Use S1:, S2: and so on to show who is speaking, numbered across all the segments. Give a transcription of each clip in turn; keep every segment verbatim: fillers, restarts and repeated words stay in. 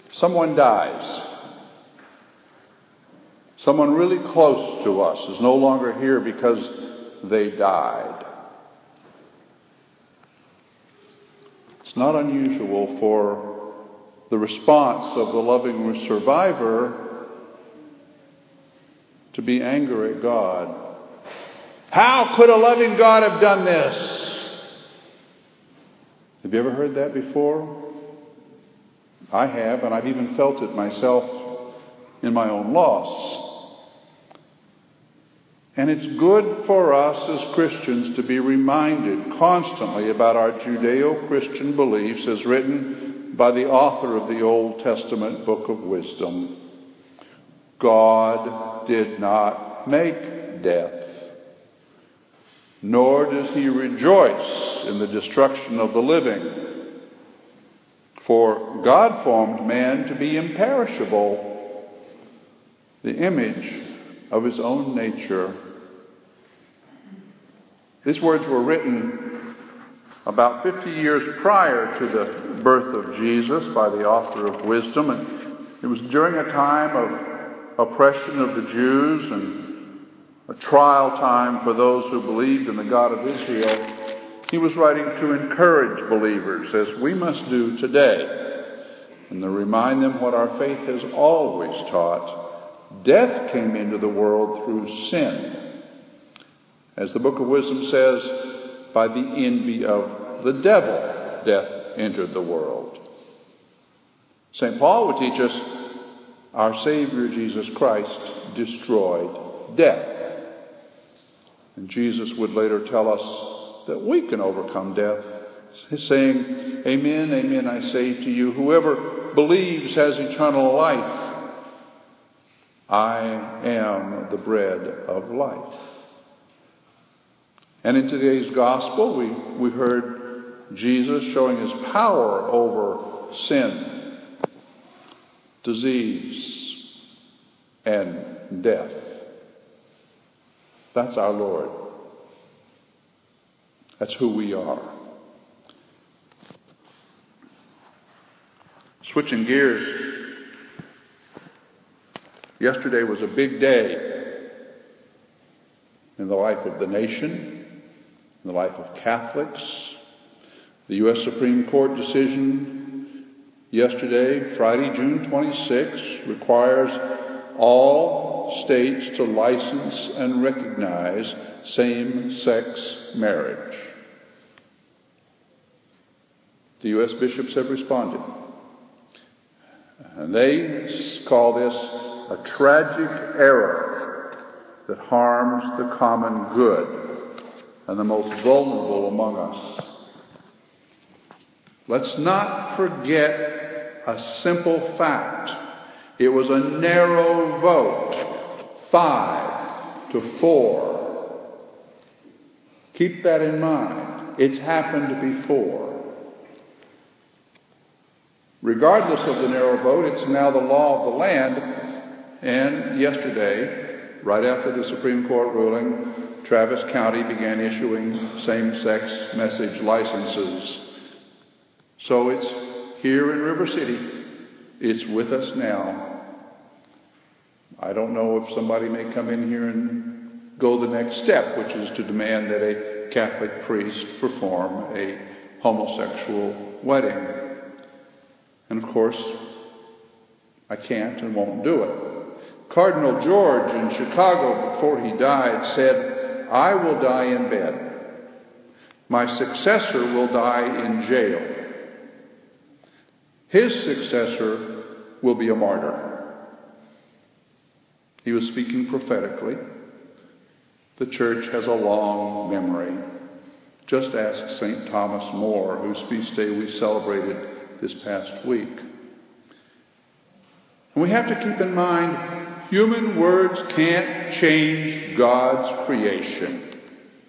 S1: Someone dies. Someone really close to us is no longer here because they died. It's not unusual for the response of the loving survivor to be anger at God. How could a loving God have done this? Have you ever heard that before? I have, and I've even felt it myself in my own loss. And it's good for us as Christians to be reminded constantly about our Judeo-Christian beliefs as written by the author of the Old Testament book of wisdom. God did not make death, nor does he rejoice in the destruction of the living. For God formed man to be imperishable, the image of his own nature. These words were written about fifty years prior to the birth of Jesus by the author of wisdom. And it was during a time of oppression of the Jews and a trial time for those who believed in the God of Israel. He was writing to encourage believers, as we must do today, and to remind them what our faith has always taught. Death came into the world through sin. As the book of wisdom says, by the envy of the devil, death entered the world. Saint Paul would teach us our Savior Jesus Christ destroyed death. And Jesus would later tell us that we can overcome death, saying, Amen, amen, I say to you, whoever believes has eternal life. I am the bread of life. And in today's gospel, we, we heard Jesus showing his power over sin, disease, and death. That's our Lord. That's who we are. Switching gears, yesterday was a big day in the life of the nation, in the life of Catholics. The U S Supreme Court decision yesterday, Friday, June twenty-sixth, requires all states to license and recognize same-sex marriage. The U S bishops have responded. And they call this a tragic error that harms the common good and the most vulnerable among us. Let's not forget a simple fact. It was a narrow vote, five to four. Keep that in mind. It's happened before. Regardless of the narrow vote, it's now the law of the land. And yesterday, right after the Supreme Court ruling, Travis County began issuing same-sex message licenses. So it's here in River City. It's with us now. I don't know if somebody may come in here and go the next step, which is to demand that a Catholic priest perform a homosexual wedding. And of course, I can't and won't do it. Cardinal George in Chicago, before he died, said, I will die in bed. My successor will die in jail. His successor will be a martyr. He was speaking prophetically. The church has a long memory. Just ask Saint Thomas More, whose feast day we celebrated this past week. And we have to keep in mind, human words can't change God's creation.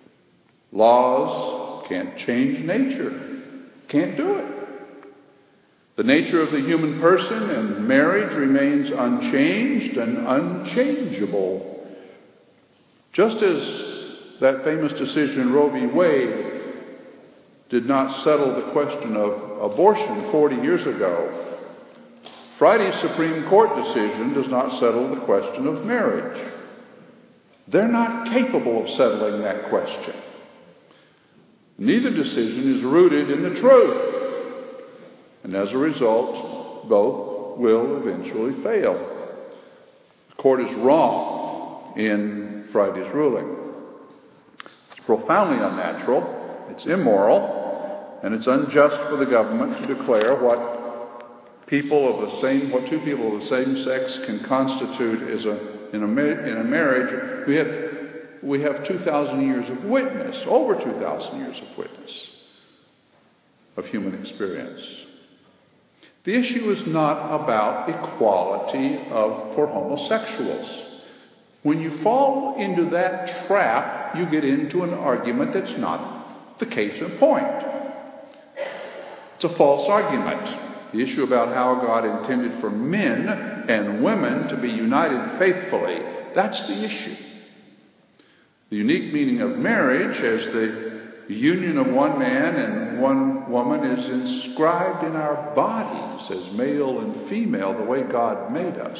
S1: Laws can't change nature. Can't do it. The nature of the human person and marriage remains unchanged and unchangeable. Just as that famous decision, Roe v. Wade, did not settle the question of abortion forty years ago, Friday's Supreme Court decision does not settle the question of marriage. They're not capable of settling that question. Neither decision is rooted in the truth. And as a result, both will eventually fail. The court is wrong in Friday's ruling. It's profoundly unnatural, it's immoral, and it's unjust for the government to declare what people of the same, what two people of the same sex can constitute as a in a in a marriage. We have we have two thousand years of witness, over two thousand years of witness of human experience. The issue is not about equality of for homosexuals. When you fall into that trap, you get into an argument that's not the case in point. It's a false argument. The issue about how God intended for men and women to be united faithfully, that's the issue. The unique meaning of marriage as the union of one man and one woman is inscribed in our bodies as male and female, the way God made us.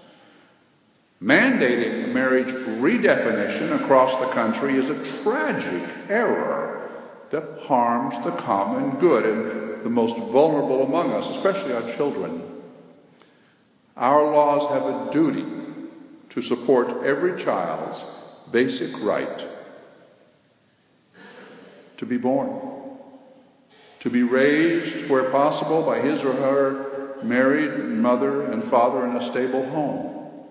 S1: Mandating marriage redefinition across the country is a tragic error that harms the common good and the most vulnerable among us, especially our children. Our laws have a duty to support every child's basic right to be born, to be raised where possible by his or her married mother and father in a stable home.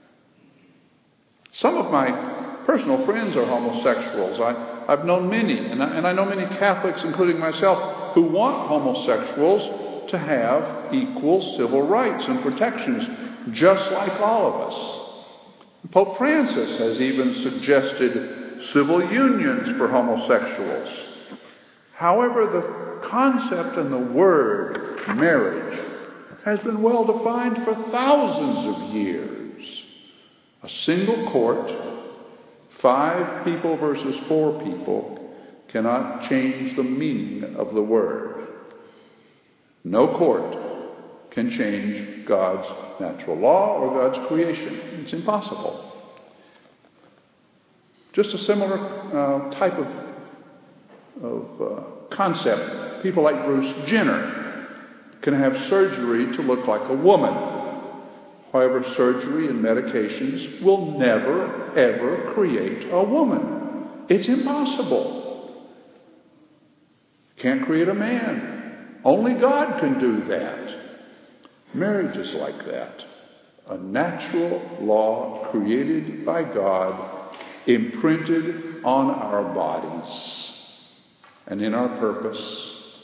S1: Some of my personal friends are homosexuals. I, I've known many, and I, and I know many Catholics, including myself, who want homosexuals to have equal civil rights and protections, just like all of us. Pope Francis has even suggested civil unions for homosexuals. However, the concept and the word marriage has been well defined for thousands of years. A single court, five people versus four people, cannot change the meaning of the word. No court can change God's natural law or God's creation. It's impossible. Just a similar uh, type of, of uh, concept. People like Bruce Jenner can have surgery to look like a woman. However, surgery and medications will never, ever create a woman. It's impossible. Can't create a man. Only God can do that. Marriage is like that. A natural law created by God, imprinted on our bodies and in our purpose.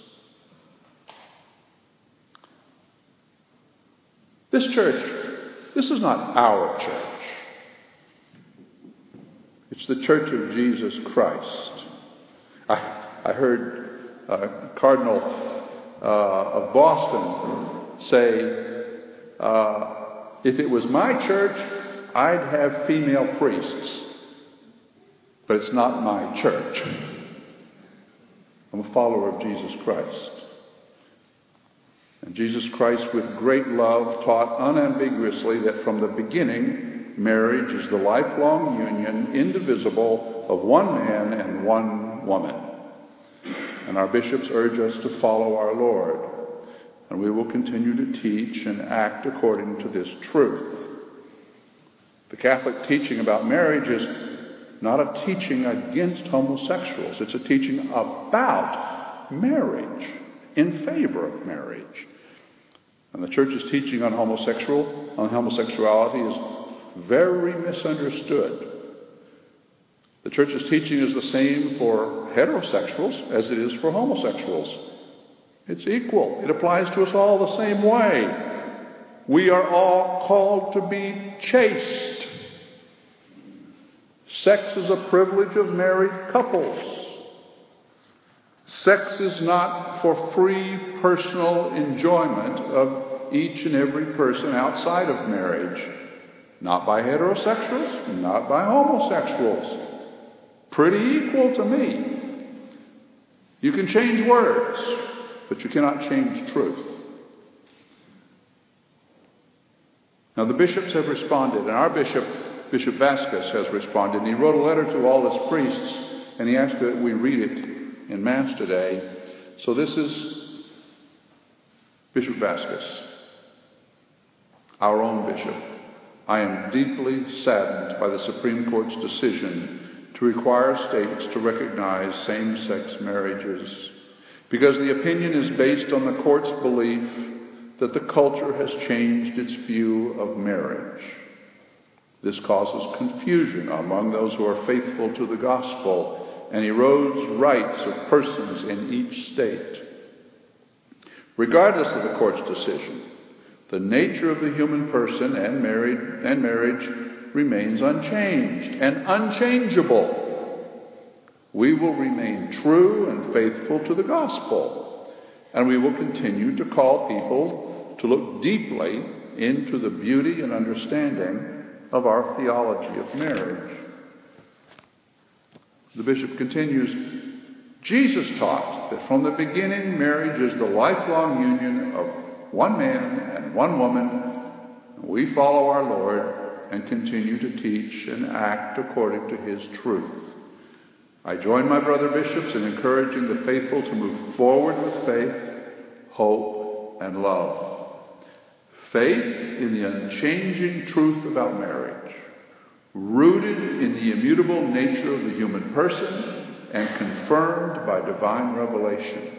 S1: This church, this is not our church. It's the Church of Jesus Christ. I, I heard uh, Cardinal uh, of Boston say, uh, if it was my church, I'd have female priests. But it's not my church. I'm a follower of Jesus Christ. And Jesus Christ, with great love, taught unambiguously that from the beginning, marriage is the lifelong union, indivisible, of one man and one woman. And our bishops urge us to follow our Lord. And we will continue to teach and act according to this truth. The Catholic teaching about marriage is not a teaching against homosexuals. It's a teaching about marriage, in favor of marriage. And the Church's teaching on homosexual, on homosexuality is very misunderstood. The Church's teaching is the same for heterosexuals as it is for homosexuals. It's equal. It applies to us all the same way. We are all called to be chaste. Sex is a privilege of married couples. Sex is not for free personal enjoyment of each and every person outside of marriage. Not by heterosexuals, not by homosexuals. Pretty equal to me. You can change words, but you cannot change truth. Now the bishops have responded, and our bishop, Bishop Vasquez, has responded. And he wrote a letter to all his priests, and he asked that we read it in Mass today. So this is Bishop Vasquez, our own bishop. I am deeply saddened by the Supreme Court's decision to require states to recognize same-sex marriages, because the opinion is based on the court's belief that the culture has changed its view of marriage. This causes confusion among those who are faithful to the gospel and erodes rights of persons in each state. Regardless of the court's decision, the nature of the human person and married and marriage remains unchanged and unchangeable. We will remain true and faithful to the gospel, and we will continue to call people to look deeply into the beauty and understanding of our theology of marriage. The bishop continues, Jesus taught that from the beginning marriage is the lifelong union of one man and one woman. We follow our Lord and continue to teach and act according to his truth. I join my brother bishops in encouraging the faithful to move forward with faith, hope, and love. Faith in the unchanging truth about marriage, rooted in the immutable nature of the human person and confirmed by divine revelation.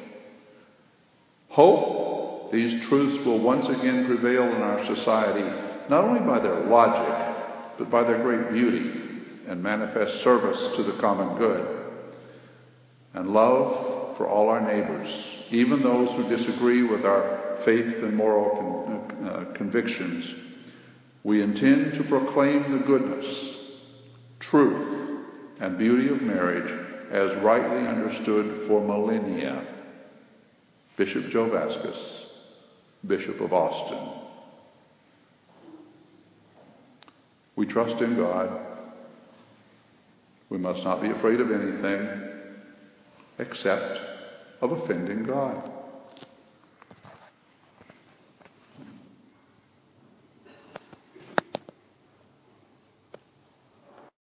S1: Hope, these truths will once again prevail in our society, not only by their logic, but by their great beauty and manifest service to the common good. And love for all our neighbors, even those who disagree with our faith and moral con- uh, convictions. We intend to proclaim the goodness, truth, and beauty of marriage as rightly understood for millennia. Bishop Joe Vasquez, Bishop of Austin. We trust in God. We must not be afraid of anything except of offending God.